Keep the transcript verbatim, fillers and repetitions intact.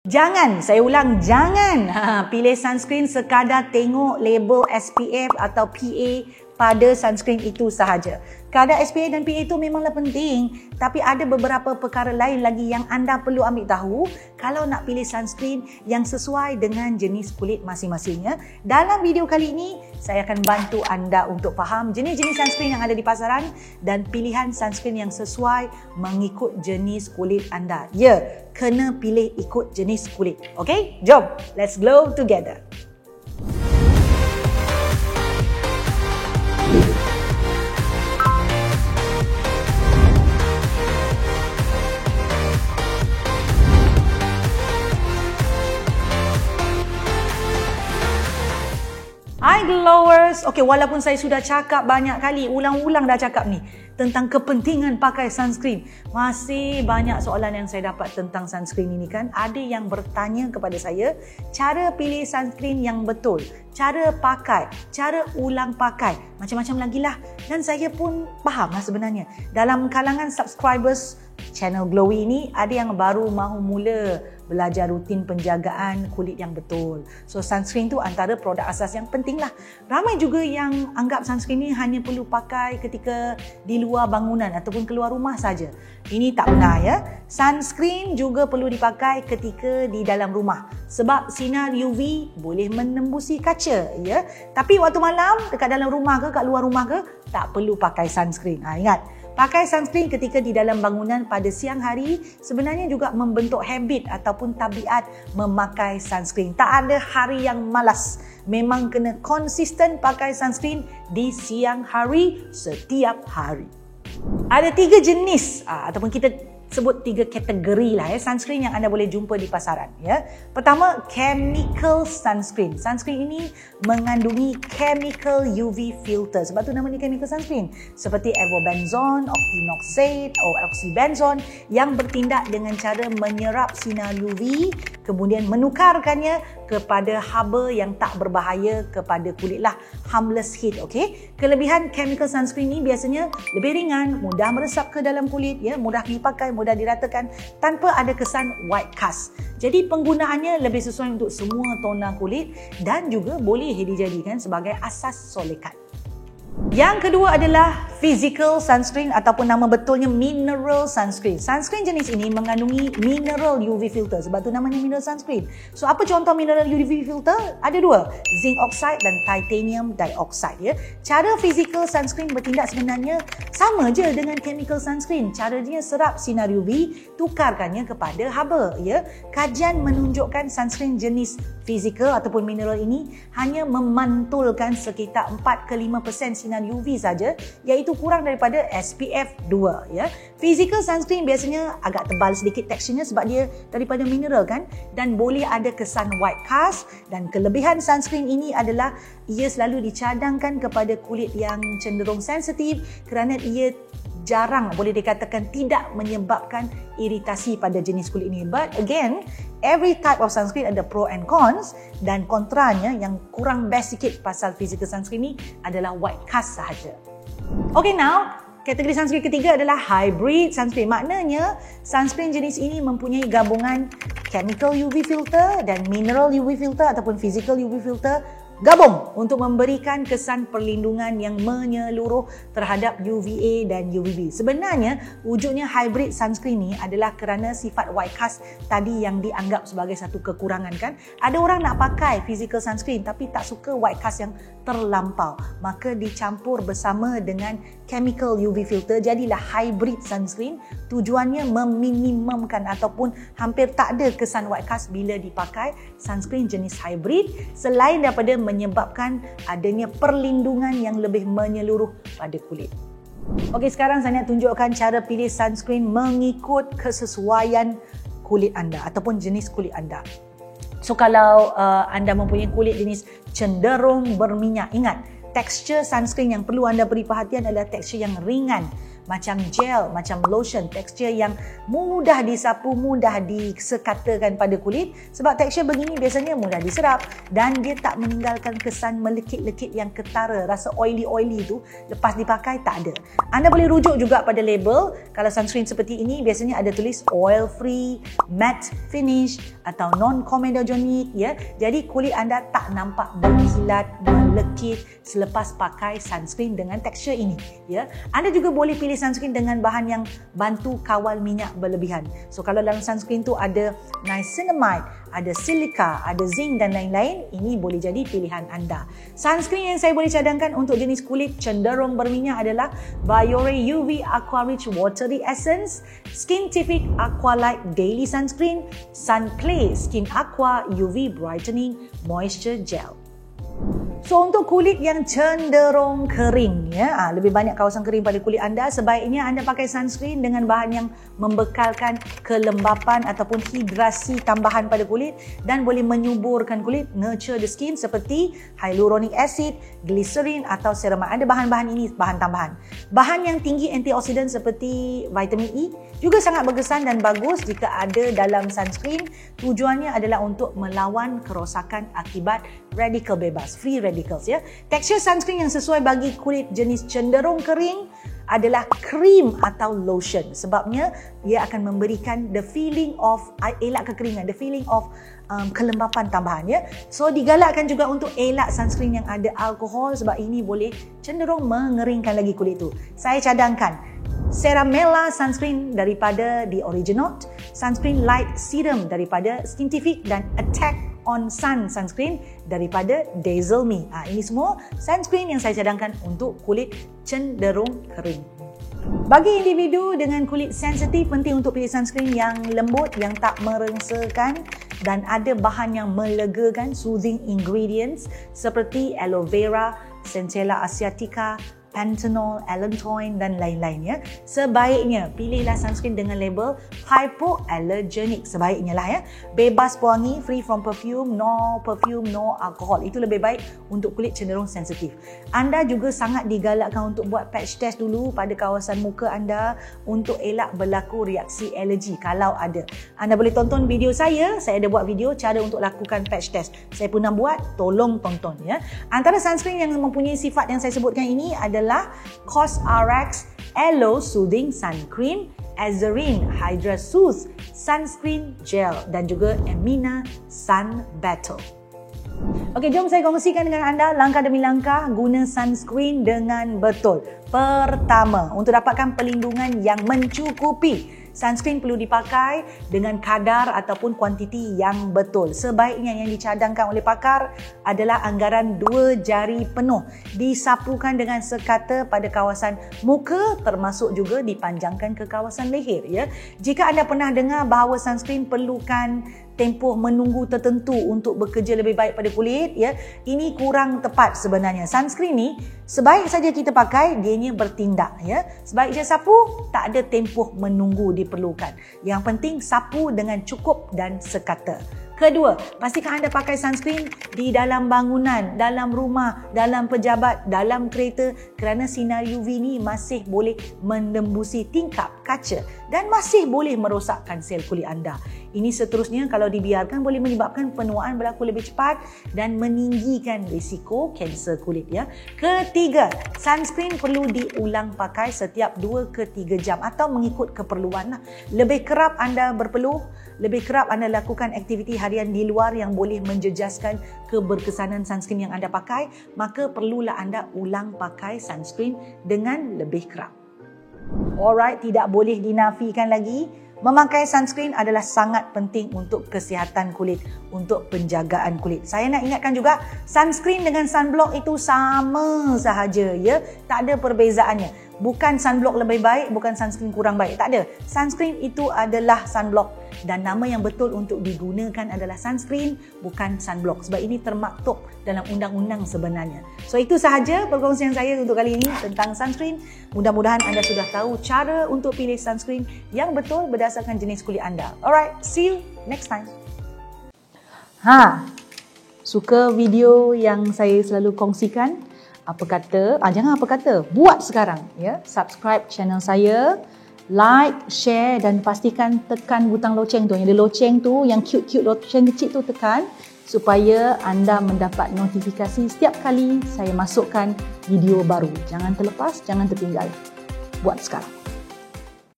Jangan, saya ulang, jangan ha, pilih sunscreen sekadar tengok label S P F atau P A pada sunscreen itu sahaja. Kadar S P F dan P A itu memanglah penting, tapi ada beberapa perkara lain lagi yang anda perlu ambil tahu kalau nak pilih sunscreen yang sesuai dengan jenis kulit masing-masingnya. Dalam video kali ini, saya akan bantu anda untuk faham jenis-jenis sunscreen yang ada di pasaran dan pilihan sunscreen yang sesuai mengikut jenis kulit anda. Ya, kena pilih ikut jenis kulit. Okay, jom, let's glow together. Hi glowers, okay, walaupun saya sudah cakap banyak kali, ulang-ulang dah cakap ni tentang kepentingan pakai sunscreen, masih banyak soalan yang saya dapat tentang sunscreen ini kan. Ada yang bertanya kepada saya cara pilih sunscreen yang betul, cara pakai, cara ulang pakai, macam-macam lagi lah. Dan saya pun faham lah sebenarnya. Dalam kalangan subscribers channel Glowy ini, ada yang baru mahu mula belajar rutin penjagaan kulit yang betul. So sunscreen tu antara produk asas yang penting lah. Ramai juga yang anggap sunscreen ni hanya perlu pakai ketika di luar bangunan ataupun keluar rumah saja. Ini tak benar ya. Sunscreen juga perlu dipakai ketika di dalam rumah sebab sinar U V boleh menembusi kaca ya. Tapi waktu malam dekat dalam rumah ke kat luar rumah ke tak perlu pakai sunscreen. Ha, ingat, pakai sunscreen ketika di dalam bangunan pada siang hari sebenarnya juga membentuk habit ataupun tabiat memakai sunscreen. Tak ada hari yang malas. Memang kena konsisten pakai sunscreen di siang hari setiap hari. Ada tiga jenis ataupun kita sebut tiga kategori lah ya, sunscreen yang anda boleh jumpa di pasaran ya. Pertama, chemical sunscreen. Sunscreen ini mengandungi chemical U V filter. Sebab tu nama ni chemical sunscreen. Seperti avobenzone, octinoxate atau oxybenzone yang bertindak dengan cara menyerap sinar U V kemudian menukarkannya kepada haba yang tak berbahaya kepada kulit lah, harmless heat. Okay? Kelebihan chemical sunscreen ini biasanya lebih ringan, mudah meresap ke dalam kulit ya, mudah dipakai, mudah diratakan tanpa ada kesan white cast. Jadi penggunaannya lebih sesuai untuk semua tona kulit dan juga boleh dijadikan sebagai asas solekan. Yang kedua adalah physical sunscreen ataupun nama betulnya mineral sunscreen. Sunscreen jenis ini mengandungi mineral U V filter. Sebab tu namanya mineral sunscreen. So apa contoh mineral U V filter? Ada dua, zinc oxide dan titanium dioxide ya. Cara physical sunscreen bertindak sebenarnya sama je dengan chemical sunscreen. Cara dia serap sinar U V, tukarkannya kepada haba ya. Kajian menunjukkan sunscreen jenis physical ataupun mineral ini hanya memantulkan sekitar empat ke lima peratus sinar U V saja, iaitu kurang daripada S P F dua ya. Physical sunscreen biasanya agak tebal sedikit teksturnya sebab dia daripada mineral kan, dan boleh ada kesan white cast. Dan kelebihan sunscreen ini adalah ia selalu dicadangkan kepada kulit yang cenderung sensitif kerana ia jarang, boleh dikatakan tidak menyebabkan iritasi pada jenis kulit ini. But again, every type of sunscreen ada pro and cons, dan kontranya yang kurang best sikit pasal physical sunscreen ni adalah white cast sahaja. Okay, now kategori sunscreen ketiga adalah hybrid sunscreen. Maknanya sunscreen jenis ini mempunyai gabungan chemical U V filter dan mineral U V filter ataupun physical U V filter gabung untuk memberikan kesan perlindungan yang menyeluruh terhadap U V A dan U V B. Sebenarnya wujudnya hybrid sunscreen ni adalah kerana sifat white cast tadi yang dianggap sebagai satu kekurangan kan. Ada orang nak pakai physical sunscreen tapi tak suka white cast yang terlampau, maka dicampur bersama dengan chemical U V filter, jadilah hybrid sunscreen. Tujuannya meminimumkan ataupun hampir tak ada kesan white cast bila dipakai sunscreen jenis hybrid, selain daripada menyebabkan adanya perlindungan yang lebih menyeluruh pada kulit. Okey, sekarang saya nak tunjukkan cara pilih sunscreen mengikut kesesuaian kulit anda ataupun jenis kulit anda. So kalau uh, anda mempunyai kulit jenis cenderung berminyak, ingat, tekstur sunscreen yang perlu anda beri perhatian adalah tekstur yang ringan, macam gel, macam lotion, tekstur yang mudah disapu, mudah disekatakan pada kulit. Sebab tekstur begini biasanya mudah diserap dan dia tak meninggalkan kesan melekit-lekit yang ketara, rasa oily-oily tu lepas dipakai tak ada. Anda boleh rujuk juga pada label. Kalau sunscreen seperti ini biasanya ada tulis oil free, matte finish atau non-comedogenic, ya. Jadi kulit anda tak nampak berkilat, melekit selepas pakai sunscreen dengan tekstur ini, ya. Anda juga boleh pilih sunscreen dengan bahan yang bantu kawal minyak berlebihan. So kalau dalam sunscreen tu ada niacinamide, ada silika, ada zinc dan lain-lain, ini boleh jadi pilihan anda. Sunscreen yang saya boleh cadangkan untuk jenis kulit cenderung berminyak adalah Biore U V Aqua Rich Watery Essence, Skintific Aqua Light Daily Sunscreen, Sunclay Skin Aqua U V Brightening Moisture Gel. So untuk kulit yang cenderung kering, ya, ha, lebih banyak kawasan kering pada kulit anda, sebaiknya anda pakai sunscreen dengan bahan yang membekalkan kelembapan ataupun hidrasi tambahan pada kulit dan boleh menyuburkan kulit, nurture the skin, seperti hyaluronic acid, glycerin atau ceramide. Ada bahan-bahan ini, bahan tambahan. Bahan yang tinggi antioksidan seperti vitamin E juga sangat berkesan dan bagus jika ada dalam sunscreen. Tujuannya adalah untuk melawan kerosakan akibat radikal bebas, free radicals, ya. Tekstur sunscreen yang sesuai bagi kulit jenis cenderung kering adalah krim atau lotion. Sebabnya ia akan memberikan the feeling of elak kekeringan, the feeling of um, kelembapan tambahan, ya. So digalakkan juga untuk elak sunscreen yang ada alkohol sebab ini boleh cenderung mengeringkan lagi kulit tu. Saya cadangkan Ceramella sunscreen daripada The Originaut, Sunscreen Light Serum daripada Skintific dan Attack on Sun sunscreen daripada Dazzle Me. Ha, ini semua sunscreen yang saya cadangkan untuk kulit cenderung kering. Bagi individu dengan kulit sensitif, penting untuk pilih sunscreen yang lembut, yang tak merengsakan dan ada bahan yang melegakan, soothing ingredients seperti aloe vera, centella asiatica, panthenol, allantoin dan lain-lain, ya. Sebaiknya pilihlah sunscreen dengan label hypoallergenic, sebaiknya lah, ya. Bebas pewangi, free from perfume, no perfume, no alcohol. Itu lebih baik untuk kulit cenderung sensitif. Anda juga sangat digalakkan untuk buat patch test dulu pada kawasan muka anda untuk elak berlaku reaksi alergi kalau ada. Anda boleh tonton video saya, saya ada buat video cara untuk lakukan patch test. Saya pernah buat, tolong tonton, ya. Antara sunscreen yang mempunyai sifat yang saya sebutkan ini adalah adalah Cosrx Aloe Soothing Sun Cream, Azzarine Hydra Soothe Sunscreen Gel dan juga Emina Sun Battle. Okey, jom saya kongsikan dengan anda langkah demi langkah guna sunscreen dengan betul. Pertama, untuk dapatkan perlindungan yang mencukupi, sunscreen perlu dipakai dengan kadar ataupun kuantiti yang betul. Sebaiknya yang dicadangkan oleh pakar adalah anggaran dua jari penuh. Disapukan dengan sekata pada kawasan muka, termasuk juga dipanjangkan ke kawasan leher, ya. Jika anda pernah dengar bahawa sunscreen perlukan tempoh menunggu tertentu untuk bekerja lebih baik pada kulit, ya, ini kurang tepat sebenarnya. Sunscreen ni sebaik saja kita pakai, dianya bertindak, ya. Sebaik je sapu, tak ada tempoh menunggu diperlukan. Yang penting sapu dengan cukup dan sekata. Kedua, pastikan anda pakai sunscreen di dalam bangunan, dalam rumah, dalam pejabat, dalam kereta kerana sinar U V ni masih boleh menembusi tingkap kaca dan masih boleh merosakkan sel kulit anda. Ini seterusnya kalau dibiarkan boleh menyebabkan penuaan berlaku lebih cepat dan meninggikan risiko kanser kulit, ya. Ketiga, sunscreen perlu diulang pakai setiap dua ke tiga jam atau mengikut keperluan. Lebih kerap anda berpeluh, lebih kerap anda lakukan aktiviti harian di luar yang boleh menjejaskan keberkesanan sunscreen yang anda pakai, maka perlulah anda ulang pakai sunscreen dengan lebih kerap. Alright, tidak boleh dinafikan lagi, memakai sunscreen adalah sangat penting untuk kesihatan kulit, untuk penjagaan kulit. Saya nak ingatkan juga, sunscreen dengan sunblock itu sama sahaja, ya. Tak ada perbezaannya. Bukan sunblock lebih baik, bukan sunscreen kurang baik. Tak ada. Sunscreen itu adalah sunblock dan nama yang betul untuk digunakan adalah sunscreen, bukan sunblock. Sebab ini termaktub dalam undang-undang sebenarnya. So itu sahaja perkongsian saya untuk kali ini tentang sunscreen. Mudah-mudahan anda sudah tahu cara untuk pilih sunscreen yang betul berdasarkan jenis kulit anda. Alright, see you next time. Ha, suka video yang saya selalu kongsikan? Apa kata? Ah, jangan apa kata. Buat sekarang. Ya, subscribe channel saya. Like, share dan pastikan tekan butang loceng tu. Yang ada loceng tu, yang cute-cute loceng kecil tu tekan. Supaya anda mendapat notifikasi setiap kali saya masukkan video baru. Jangan terlepas, jangan tertinggal. Buat sekarang.